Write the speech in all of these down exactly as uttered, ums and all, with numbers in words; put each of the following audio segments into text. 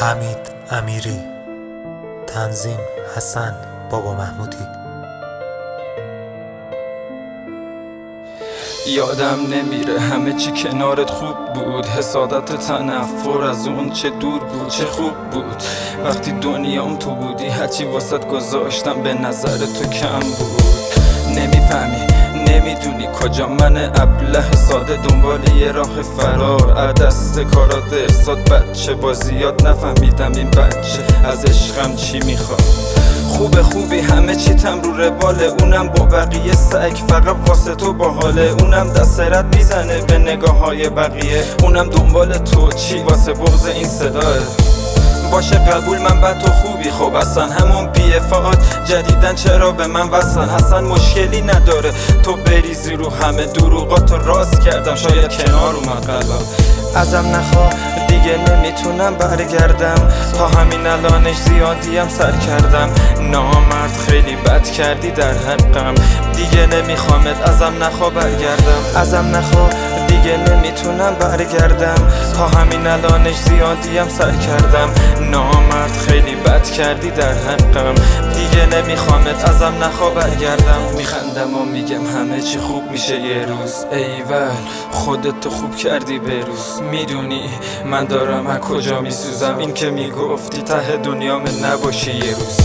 حمید امیری، تنظیم حسن بابا محمودی. یادم نمیره همه چی کنارت خوب بود، حسادت تنفر از اون چه دور بود، چه خوب بود وقتی دنیام تو بودی، هرچی واسط گذاشتم به نظر تو کم بود. نمیفهمی نمیدونی کجا من ابله ساده دنبال یه راه فرار، عدست کارات ارساد بچه بازیات، نفهمیدم این بچه از عشقم چی میخواد. خوبه خوبی همه چی تم رو رواله، اونم با بقیه سگ فقط واسه تو باحاله، اونم دست رد میزنه به نگاه های بقیه، اونم دنبال تو چی واسه بغض این صداه. باشه قبول من بد تو خوبی، خب اصلا همون بی افعاد جدیدن چرا به من وصلن، اصلا مشکلی نداره تو بریزی رو همه دروغاتو راست کردم، شاید کنار اومد قلبم. ازم نخوا دیگه نمیتونم برگردم، تا همین الانش زیادیم سر کردم، نامرد خیلی بد کردی در حقم، دیگه نمیخوامت ازم نخوا برگردم. ازم نخوا دیگه نمیتونم برگردم، تا همین الانش زیادیم سر کردم، نامرد خیلی بد کردی در حقم، دیگه نمیخوامت ازم نخوا برگردم. میخندم و میگم همه چی خوب میشه یه روز، ایول خودت تو خوب کردی بروز. میدونی من دارم از کجا میسوزم، این که میگفتی ته دنیام نباشی یه روز.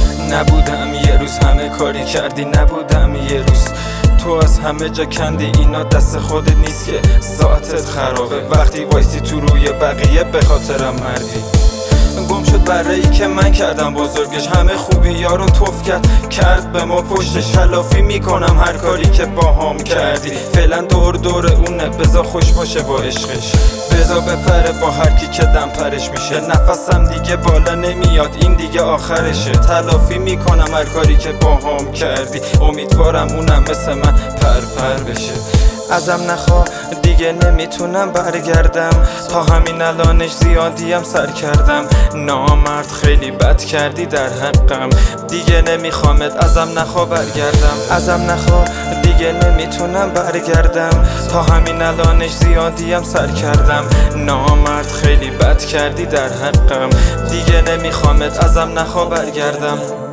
نبودم یه روز همه کاری کردی، نبودم یه روز تو از همه جا کندی، اینا دست خودت نیست که ساعتت خرابه، وقتی وایسی تو روی بقیه به خاطرم مردی. گم شد برایی که من کردم بزرگش، همه خوبی یارو توف کرد کرد به ما پشتش، تلافی میکنم هر کاری که با هم کردی، فعلا دور دور اونه بذار خوش باشه با عشقش، بذار بپره با هر کی که دم پرش میشه، نفسم دیگه بالا نمیاد این دیگه آخرشه، تلافی میکنم هر کاری که با هم کردی، امیدوارم اونم مثل من پر پر بشه. ازم نخوا دیگه نمیتونم برگردم، تا همین الانش زیادیم سر کردم، نامرد خیلی بد کردی در حقم، دیگه نمیخوامت ازم نخوا برگردم. ازم نخوا دیگه نمیتونم برگردم، تا همین الانش زیادیم سر کردم، نامرد خیلی بد کردی در حقم، دیگه نمیخوامت ازم نخوا برگردم.